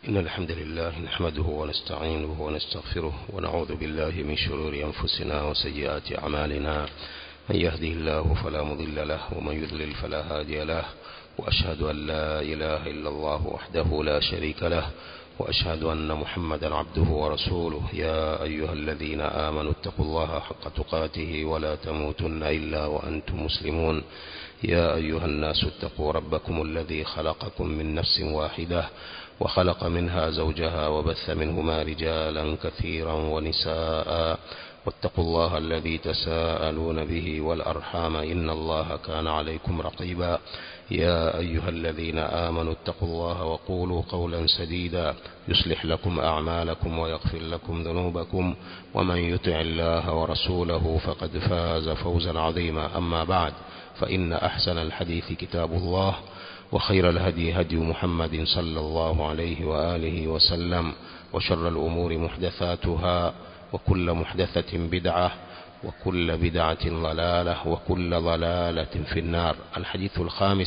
إن الحمد لله نحمده ونستعينه ونستغفره ونعوذ بالله من شرور أنفسنا وسيئات أعمالنا. من يهده الله فلا مضل له ومن يضلل فلا هادي له، وأشهد أن لا إله إلا الله وحده لا شريك له، وأشهد أن محمدا عبده ورسوله. يا أيها الذين آمنوا اتقوا الله حق تقاته ولا تموتن إلا وأنتم مسلمون. يا أيها الناس اتقوا ربكم الذي خلقكم من نفس واحدة وخلق منها زوجها وبث منهما رجالا كثيرا ونساء، واتقوا الله الذي تساءلون به والأرحام إن الله كان عليكم رقيبا. يا أيها الذين آمنوا اتقوا الله وقولوا قولا سديدا يصلح لكم أعمالكم ويغفر لكم ذنوبكم، ومن يطع الله ورسوله فقد فاز فوزا عظيما. أما بعد، فإن أحسن الحديث كتاب الله، وخير الهدي هدي محمد صلى الله عليه وآله وسلم، وشر الأمور محدثاتها، وكل محدثة بدعة، وكل بدعة ضلالة، وكل ضلالة في النار. الحديث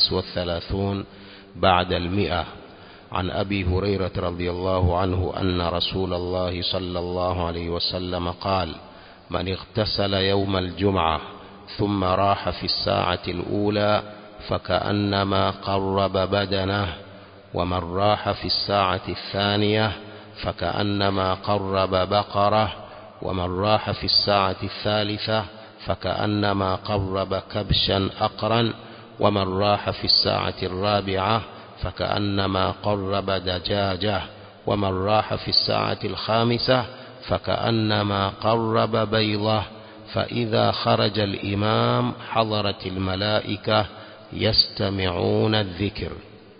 35 بعد 100 عن أبي هريرة رضي الله عنه أن رسول الله صلى الله عليه وسلم قال: من اغتسل يوم الجمعة ثم راح في الساعة الأولى فكأنما قرب بدنه، ومن راح في الساعة الثانية فكأنما قرب بقرة، ومن راح في الساعة الثالثة فكأنما قرب كبشا أقرا، ومن راح في الساعة الرابعة فكأنما قرب دجاجة، ومن راح في الساعة الخامسة فكأنما قرب بيضة. فإذا خرج الإمام حضرت الملائكة يستمعون الذكر.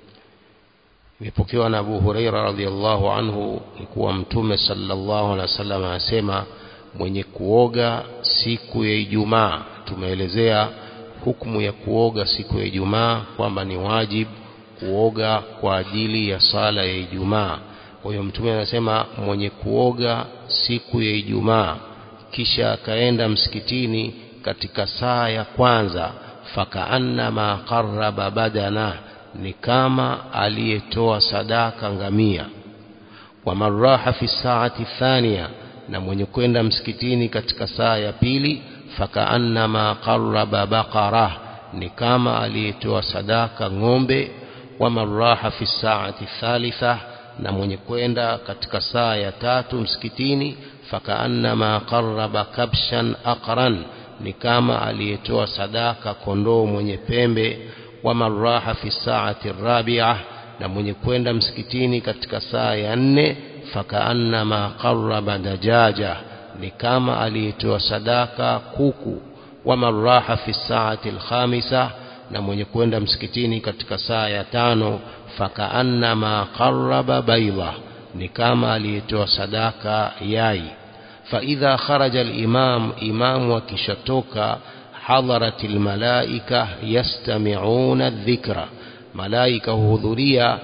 Imepokewa na Abu Huraira radhiyallahu anhu kuwa Mtume sallallahu alaihi wasallam anasema, mwenye kuoga siku ya Ijumaa. Tumeelezea hukumu ya kuoga siku ya Ijumaa kwamba ni wajibu kuoga kwa ajili ya sala ya Ijumaa. Kwa hiyo Mtume anasema mwenye kuoga siku ya Ijumaa kisha akaenda msikitini katika saa ya kwanza, fakaannama qarraba badana, ni kama aliyetoa sadaka ngamia. Wa marraha fi saati thania, na mwenye kwenda msikitini katika saa ya pili, fakaannama qarraba baqara, ni kama aliyetoa sadaka ng'ombe. Wa marraha fi saati thalitha, na mwenye kwenda katika saa ya tatu msikitini, fakaannama qarraba kabshan aqran, ni kama aliyetoa sadaka kondoo mwenye pembe. Wa marraha fi saati rabi'ah, na mwenye kwenda msikitini katika saa ya 4, fakaannama qarraba dajaja, ni kama aliyetoa sadaka kuku. Wa marraha fi saati alkhamisa, na mwenye kwenda msikitini katika saa ya 5, fakaannama qarraba bayda, ni kama aliyetoa sadaka yai. فإذا خرج الإمام إمام وكشتوك حضرت الملائكة يستمعون الذكر، ملائكة هذرية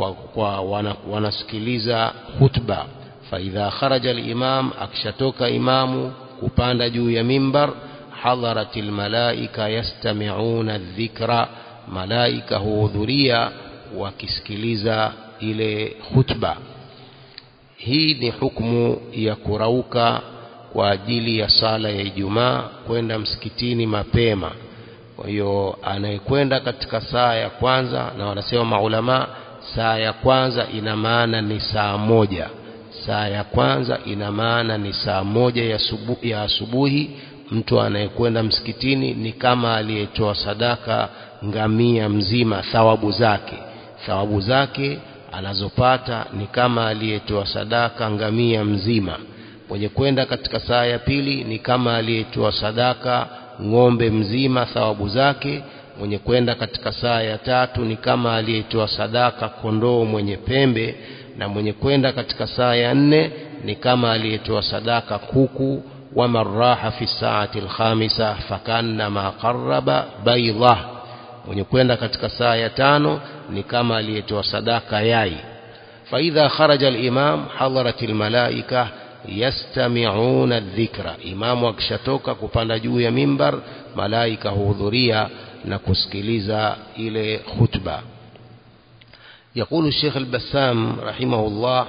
ونسكليزا خطبة. فإذا خرج الإمام أكشتوك إمام كباند جو يمنبر حضرت الملائكة يستمعون الذكر، ملائكة هذرية وكسكليزا إلى خطبة. Hii ni hukumu ya kurauka kwa ajili ya sala ya Ijumaa, kwenda msikitini mapema. Kwa hiyo anayekwenda katika saa ya kwanza, na wanasema maulama saa ya kwanza ina maana ni saa 1. Saa ya kwanza ina maana ni saa 1 ya asubuhi. Mtu anayekwenda msikitini ni kama aliyetoa sadaka ngamia mzima. Thawabu zake anazopata ni kama aliyetoa sadaka ngamia mzima. Mwenye kwenda katika saa ya pili ni kama aliyetoa sadaka ng'ombe mzima, thawabu zake. Mwenye kwenda katika saa ya tatu ni kama aliyetoa sadaka kondoo mwenye pembe, na mwenye kwenda katika saa ya 4 ni kama aliyetoa sadaka kuku. Wa marraha fi saati alkhamisa fakannama qarraba bayda, mwenye kwenda katika saa ya 5 ni kama aliyetoa sadaka yai. فإذا خرج الإمام حضرت الملائكة يستمعون الذكر, imamu akishatoka kupanda juu ya mimbar, malaika huhudhuria na kusikiliza ile khutba. يقول الشيخ البسام رحمه الله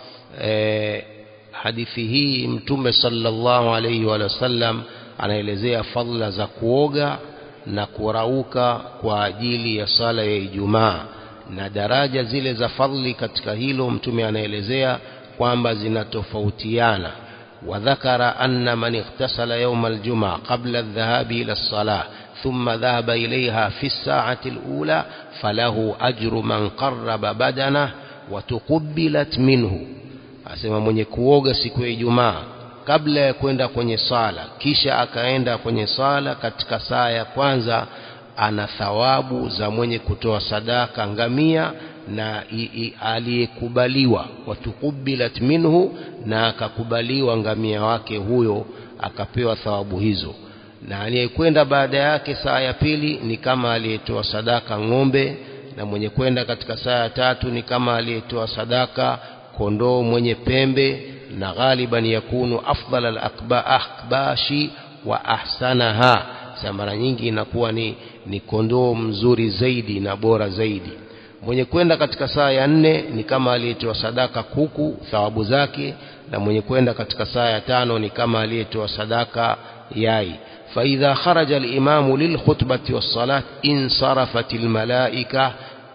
hadithi hii mtume sallallahu alayhi wa sallam anaelezea fadhila za kuoga na kurauka kwa ajili ya sala ya Ijumaa, na daraja zile za fadhili katika hilo mtume anaelezea kwamba zinatofautiana. Wadhakara anna man ightasala yawm al-jum'a qabla adh-dhahabi ila as-salah thumma dhahaba ilayha fi as-sa'ati al-ula falahu ajru man qarraba badanahu wa tuqabbalat minhu. Asema mwenye kuoga siku ya Ijumaa kabla ya kwenda kwenye sala kisha akaenda kwenye sala katika saa ya kwanza, ana thawabu za mwenye kutoa sadaka ngamia na aliyekubaliwa, watukubilat minhu, na akakubaliwa ngamia wake huyo akapewa thawabu hizo. Na aliyekwenda baada yake saa ya pili ni kama aliyetoa sadaka ng'ombe, na mwenye kwenda katika saa ya tatu ni kama aliyetoa sadaka kondoo mwenye pembe, na ghaliban yakunu afdal al-akbashi wa ahsanaha. Mara nyingi inakuwa ni kondoo mzuri zaidi na bora zaidi. Mwenye kwenda katika saa ya nne ni kama aliyetoa sadaka kuku thawabu zake, na mwenye kwenda katika saa ya tano ni kama aliyetoa sadaka yai. Fa idha kharaja al-imamu lilkhutbati was-salat insarafat al-malaika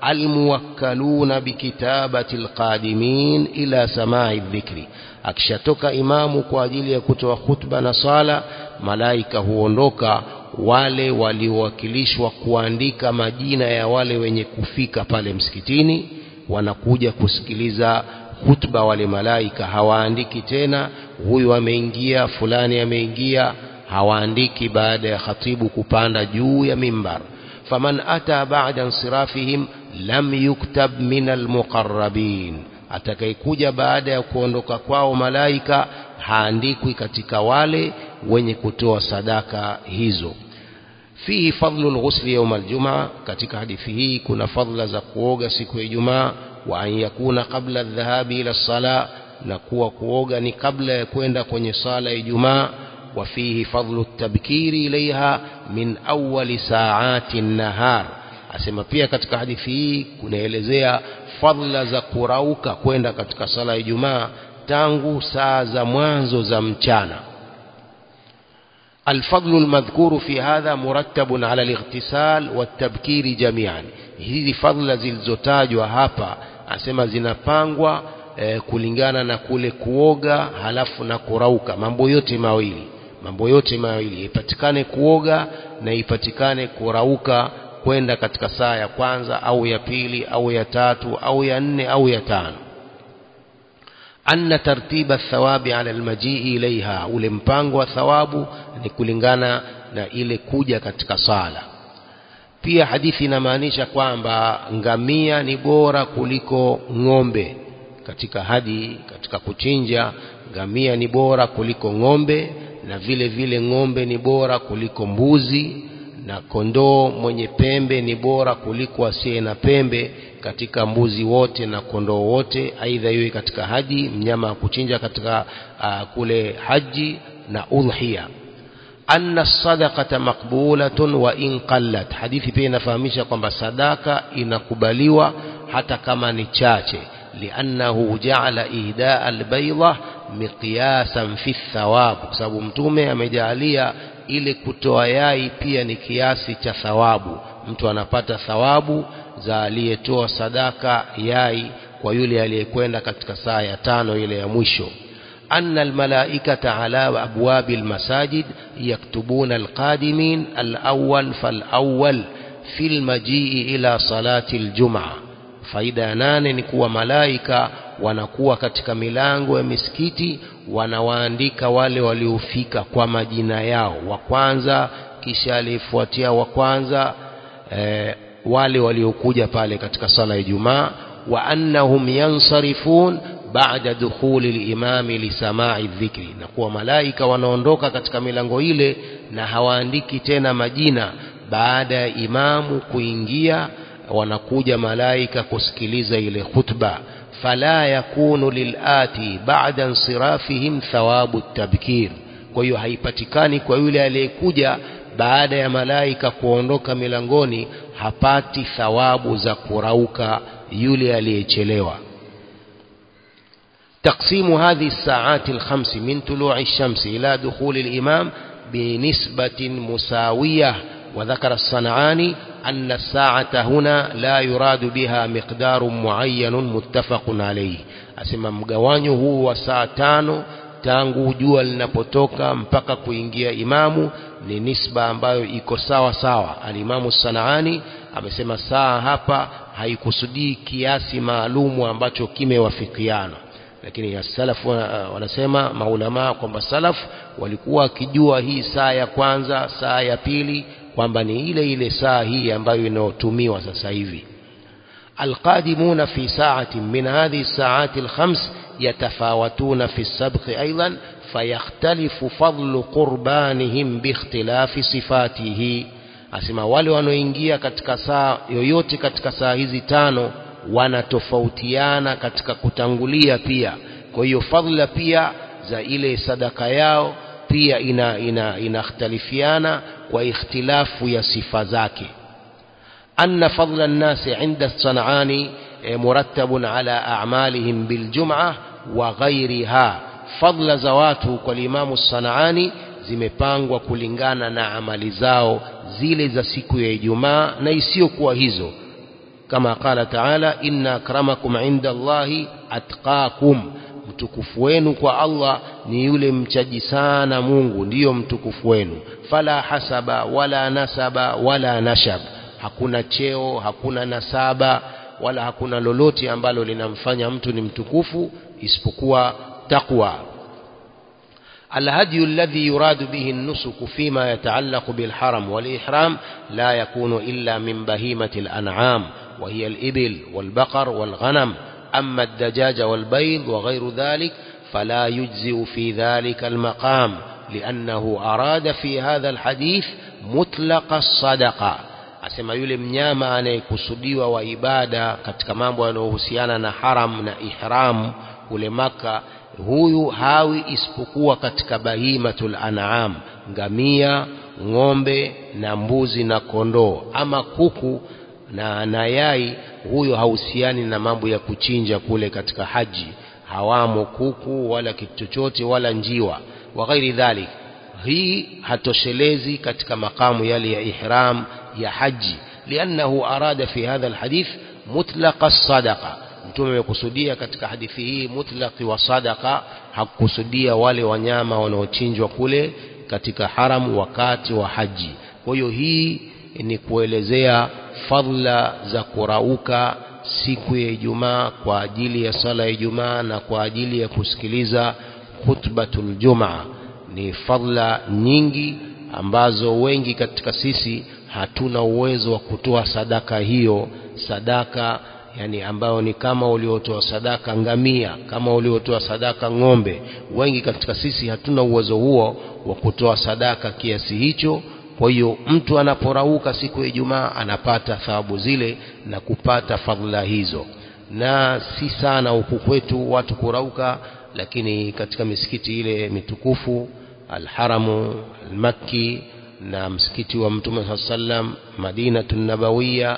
الموكلون بكتابة القادمين إلى سماع الذكر. akishatoka imamu kwa ajili ya kutoa khutba na sala, malaika huondoka, wale waliowakilishwa kuandika majina ya wale wenye kufika pale msikitini wanakuja kusikiliza khutba. Wale malaika hawaandiki tena huyu ameingia fulani ameingia, hawaandiki baada ya khatibu kupanda juu ya mimbar. faman ata ba'da insirafihim lam yuktab min almuqarrabin, atakayekuja baada ya kuondoka kwao malaika haandikwi katika wale wenye kutoa sadaka hizo. Fihi fadlul ghusli yawm aljumaa, katika hadithi hii kuna fadhila za kuoga siku ya Ijumaa. Wa an yakuna qabla adh-dhahabi ila as-salah, na kuwa kuoga ni kabla ya kwenda kwenye sala ya Ijumaa. Wa fihi fadlu at-tabkiri ilayha min awwali sa'ati an-nahar. Asema pia katika hadithi hii kunaelezea fadhila za kurauka kwenda katika sala ya Ijumaa tangu saa za mwanzo za mchana. الفضل المذكور في هذا مرتب على الاغتسال والتبكير جميعا. hizi fadhila zilizotajwa hapa asema zinapangwa kulingana na kule kuoga halafu na kurauka, mambo yote mawili ipatikane kuoga na ipatikane kurauka kwenda katika saa ya kwanza au ya pili au ya tatu au ya nne au ya tano. anna tartiba thawabi ala almajii ilaiha, ule mpango wa thawabu ni kulingana na ile kuja katika sala. Pia hadithi inamaanisha kwamba ngamia ni bora kuliko ng'ombe katika hadi, katika kuchinja ngamia ni bora kuliko ng'ombe, na vile vile ng'ombe ni bora kuliko mbuzi, na kondoo mwenye pembe ni bora kuliko asiye na pembe katika mbuzi wote na kondoo wote, aidha iwe katika haji, mnyama wa kuchinja katika kule haji na udhiya. anna sadaqata maqbulatun wa in qallat, hadithi pia inafahamisha kwamba sadaka inakubaliwa hata kama ni chache. liannahu ja'ala ihdaa albayda miqyasan fi thawab, kwa sababu mtume amejalia ile kutoa yai pia ni kiasi cha thawabu. Mtu anapata thawabu za aliyetoa sadaka yai kwa yule aliyekwenda katika saa ya tano ile ya mwisho. anna almalaikata ala abwabi almasajid yaktubuna alqadimin alawwal falawwal fil majii ila salati aljum'a. faida ya 8 ni kuwa malaika wanakuwa katika milango ya misikiti wanawaandika wale waliofika kwa majina yao, wa kwanza kisha alifuatia wa kwanza, wale waliokuja pale katika sala ya Ijumaa. wa annahum yansarifun ba'da dukhuli al-imami li sama'i dhikri, na kuwa malaika wanaondoka katika milango ile na hawaandiki tena majina baada ya imamu kuingia, wanakuja malaika kusikiliza ile khutba. fala yakunu lilati ba'da insirafihim thawabu at-tabkir, kwa hiyo haipatikani kwa yule aliyekuja baada ya malaika kuondoka milangoni, hapati thawabu za kurauka yule aliyechelewa. تقسيم هذه الساعات الخمس من طلوع الشمس إلى دخول الإمام بنسبة مساوية. وذكر الصنعاني أن الساعة هنا لا يراد بها مقدار معين متفق عليه. أسمى مغوانyo huu wa saa 5 tangu jua linapotoka mpaka kuingia imamu ni nisba ambayo iko sawa sawa. Alimamu Sanaani amesema saa hapa haikusudii kiasi maalumu ambacho kimewafikiana, lakini ya salafu wanasema maulama kwamba salafu walikuwa wakijua hii saa ya kwanza, saa ya pili kwamba ni ile ile saa hii ambayo inayotumiwa sasa hivi. القادمون في ساعة من هذه الساعات الخمس يتفاوتون في السبق أيضا فيختلف فضل قربانهم باختلاف صفاته. asema wale wanaoingia katika saa yoyote katika saa hizi 5 wanatofautiana katika kutangulia pia. Kwa hiyo fadhila pia za ile sadaka yao pia inakhtalifiana kwa ikhtilafu ya sifa zake. أن فضل الناس عند الصنعاني مرتب على أعمالهم بالجمعة وغيرها. فضل زواته والإمام الصنعاني zimepangwa kulingana na amali zao zile za siku ya Ijumaa na isiyokuwa hizo, kama qala taala inna akramakum inda Allahi atqakum, mtukufu wenu kwa Allah ni yule mchaji sana Mungu, ndiyo mtukufu wenu. Fala hasaba wala nasaba wala nashab, hakuna cheo, hakuna nasaba wala hakuna lolote ambalo linamfanya mtu ni mtukufu isipokuwa taqwa. الهدي الذي يراد به النسك فيما يتعلق بالحرم والإحرام لا يكون إلا من بهيمة الأنعام وهي الإبل والبقر والغنم. أما الدجاج والبيض وغير ذلك فلا يجزئ في ذلك المقام لأنه أراد في هذا الحديث مطلق الصدقة. asema yule mnyama anayekusudiwa wa ibada katika mambo yanayohusiana na haram na ihram kule Maka, huyu hawi isipokuwa katika bahimatul an'am, ngamia, ng'ombe na mbuzi na kondoo. Ama kuku na yai, huyo hauhusiani na mambo ya kuchinja kule katika haji, hawamo kuku wala kitu chochote wala njiwa wa ghairi dhalik. Hii hatoshelezi katika makamu yale ya ihram ya haji, liannahu arada fi hadha alhadith mutlaq as-sadaqa. Mtume amekusudia katika hadithi hii mutlaqi wa sadaqa, hakukusudia wale wanyama wanaochinjwa kule katika haram wakati wa haji. Kwa hiyo hii ni kuelezea fadhila za kurauka siku ya Ijumaa kwa ajili ya sala ya Ijumaa na kwa ajili ya kusikiliza khutbatul Jumaa. Ni fadhila nyingi ambazo wengi katika sisi hatuna uwezo wa kutoa sadaka hiyo, sadaka yani ambayo ni kama uliotoa sadaka ngamia, kama uliotoa sadaka ng'ombe. Wengi katika sisi hatuna uwezo huo wa kutoa sadaka kiasi hicho. Kwa hiyo mtu anaporauka siku ya Ijumaa anapata thawabu zile na kupata fadhila hizo. Na si sana huku kwetu watu kurauka, lakini katika misikiti ile mitukufu Al-Haramu Al-Makki na msikiti wa Mtume sallam Madinatun Nabawiyya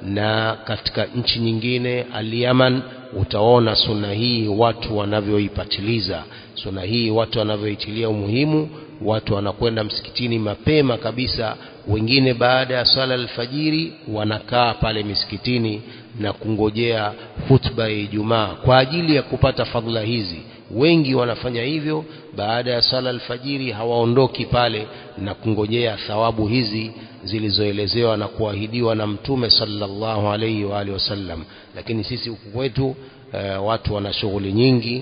na katika nchi nyingine Al-Yaman, utaona sunna hii watu wanavyoipatiliza, sunna hii watu wanavyoitilia umuhimu. Watu wanakwenda msikitini mapema kabisa, wengine baada ya sala alfajiri wanakaa pale misikitini na kungojea hutuba ya Ijumaa kwa ajili ya kupata fadhila hizi. Wengi wanafanya hivyo baada ya sala alfajiri, hawaondoki pale na kungojea thawabu hizi zilizoelezewa na kuahidiwa na Mtume sallallahu alayhi wa alihi wasallam. Lakini sisi huku kwetu watu wana shughuli nyingi,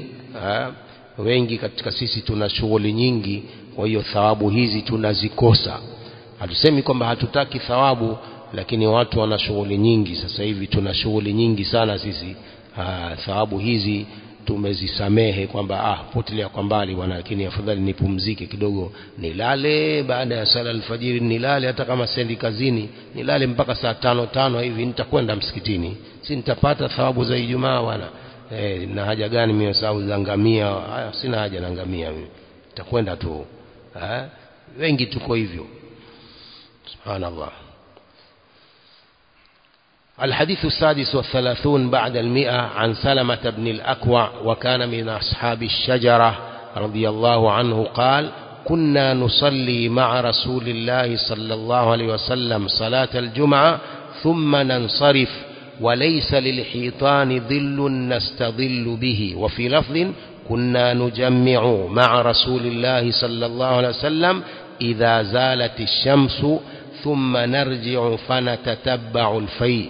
wengi katika sisi tuna shughuli nyingi, kwa hiyo thawabu hizi tunazikosa. Hatusemi kwamba hatutaki thawabu, lakini watu wana shughuli nyingi. Sasa hivi tuna shughuli nyingi sana sisi, thawabu hizi tumezisamehe kwamba potelea kwa mbali bwana, lakini afadhali nipumzike kidogo, nilale baada ya sala alfajiri, nilale hata kama sendi kazini, nilale mpaka saa 5 hivi, nitakwenda msikitini, si nitapata thawabu za Ijumaa bwana. Na haja gani mimi sababu za ngamia? Sina haja na ngamia mimi, nitakwenda tu. Wengi tuko hivyo, subhanallah. الحديث السادس والثلاثون بعد 100 عن سلمة بن الأكوع وكان من أصحاب الشجرة رضي الله عنه قال: كنا نصلي مع رسول الله صلى الله عليه وسلم صلاة الجمعة ثم ننصرف وليس للحيطان ظل نستظل به. وفي لفظ: كنا نجمع مع رسول الله صلى الله عليه وسلم إذا زالت الشمس ثم نرجع فنتتبع الفيء.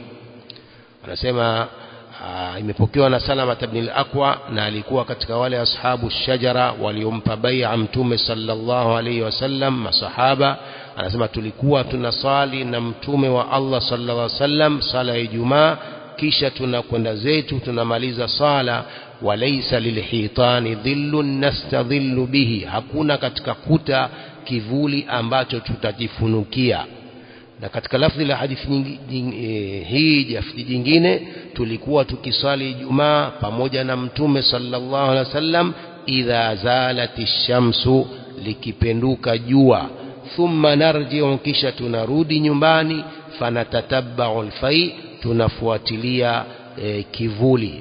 anasema imepokewa na Salama ibn al-Aqwa na alikuwa katika wale ashabu shajara waliompa bai'a mtume sallallahu alayhi wasallam masahaba. Anasema tulikuwa tunasali na mtume wa Allah sallallahu alayhi wasallam sala ya Ijumaa, kisha tunakwenda zetu tunamaliza sala. Walaysa lilhitani dhillun nastadhillu bihi, hakuna katika kuta kivuli ambacho tutajifunukia. Na katika lafzi la hadithi hii jafti jingine, tulikuwa tukisali Ijumaa pamoja na mtume sallallahu alaihi wasallam idha zalatish shamsu, likipenduka jua. Thumma narji'u, kisha tunarudi nyumbani. Fanatatabba'u alfai, tunafuatilia kivuli.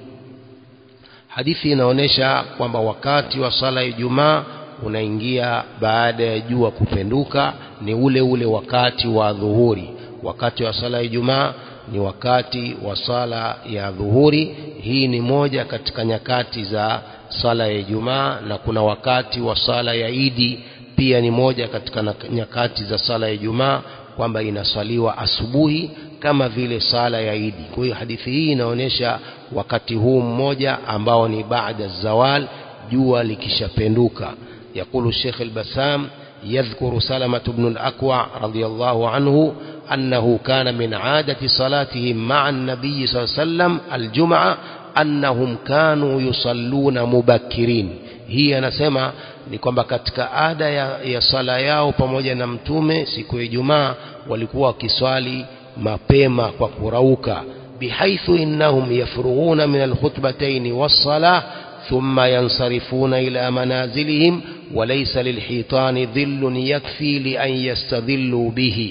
Hadithi inaonesha kwamba wakati wa sala ya Ijumaa unaingia baada ya jua kupenduka, ni ule ule wakati wa dhuhuri. Wakati wa sala ya Ijumaa ni wakati wa sala ya dhuhuri. Hii ni moja katika nyakati za sala ya Ijumaa, na kuna wakati wa sala ya Idi pia ni moja katika nyakati za sala ya Ijumaa, kwamba inasaliwa asubuhi kama vile sala ya Idi. Kwa hiyo hadithi hii inaonyesha wakati huu mmoja ambao ni baada zawal, jua likishapenduka. يقول الشيخ البسام: يذكر سلمة بن الأكوع رضي الله عنه أنه كان من عادة صلاتهم مع النبي صلى الله عليه وسلم الجمعة أنهم كانوا يصلون مبكرين. هي نسمع ni kwamba katika ada ya sala yao pamoja na mtume siku ya Ijumaa walikuwa wakiswali mapema kwa kurauka, bihaithu innahum yafrughuna min alkhutbatayn was-salah thumma yansarifuna ila manazilihim walaysa lilhitani dhillun yakfi li an yastadhillu bihi.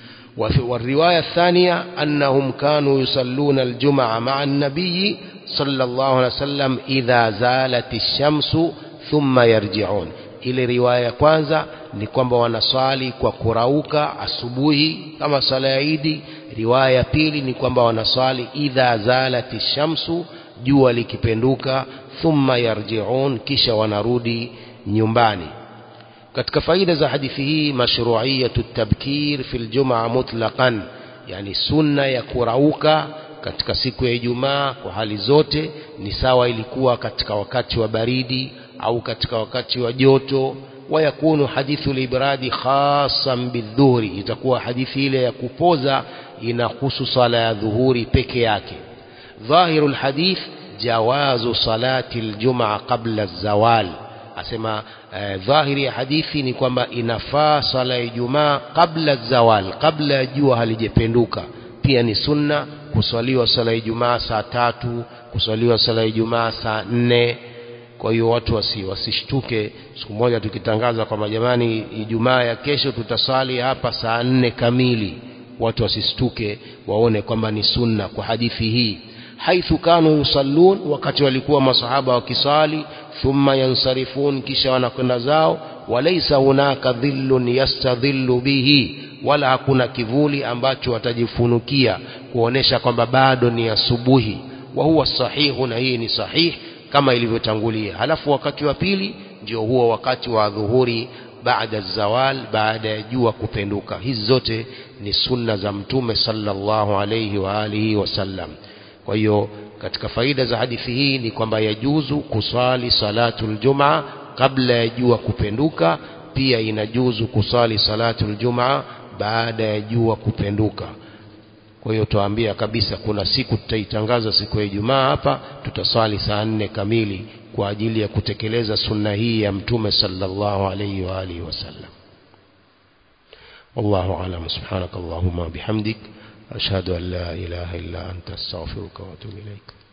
والرواية الثانية أنهم كانوا يصلون الجمعة مع النبي صلى الله عليه وسلم إذا زالت الشمس ثم يرجعون. ile riwaya kwanza ni kwamba wanaswali kwa kurauka asubuhi kama sala ya Idi. Riwaya pili ni kwamba wanaswali idha zalati shamsu, jua likipenduka, thumma yarji'un, kisha wanarudi nyumbani. katika faida za hadithi hii, mashru'iyatu tabkir fil jum'a mutlaqan, yani sunna ya kurauka katika siku ya Ijumaa kwa hali zote, ni sawa ilikuwa katika wakati wa baridi au katika wakati wa joto. Wayakunu hadithu libradi khasan bidhuhuri, itakuwa hadithi ile ya kupoza inahusu sala ya dhuhuri peke yake. Dhahirul hadith jawazu salati aljum'a qabla az-zawal. Asema dhahiri ya hadithi ni kwamba inafaa sala ya Ijumaa kabla az-zawal, kabla ya jua halijependuka. Pia ni sunna kuswaliwa sala ya Ijumaa saa 3, kuswaliwa sala ya Ijumaa saa 4. Kwa hiyo watu wasishtuke siku moja tukitangaza kwamba jamani, Ijumaa ya kesho tutasali hapa saa 4 kamili. Watu wasishtuke, waone kwamba ni sunna kwa hadithi hii. Haithu kanu yusallun, wakati walikuwa masahaba wakisali, thumma yansarifun, kisha wanakwenda zao. Walaysa hunaka dhillun yastadhillu bihi, wala hakuna kivuli ambacho watajifunukia kuonesha kwamba bado ni asubuhi. Wa huwa sahihu, na hii ni sahihi kama ilivyotangulia. Halafu wakati wa pili ndio huo wakati wa dhuhuri baada zawal, baada ya jua kupenduka. Hizi zote ni sunna za mtume sallallahu alayhi wa alihi wasallam. Kwa hiyo katika faida za hadithi hii ni kwamba yajuzu kusali salatul jumaa kabla ya jua kupenduka. Pia inajuzu kusali salatul jumaa baada ya jua kupenduka. Kwa hiyo tuambia kabisa, kuna siku tutaitangaza siku ya Ijumaa hapa tutasali saa 4 kamili kwa ajili ya kutekeleza sunna hii ya mtume sallallahu alayhi wa alihi wasallam. Wallahu a'lam. Subhanakallahumma bihamdik ashhadu an la ilaha illa anta astaghfiruka wa atubu ilaik.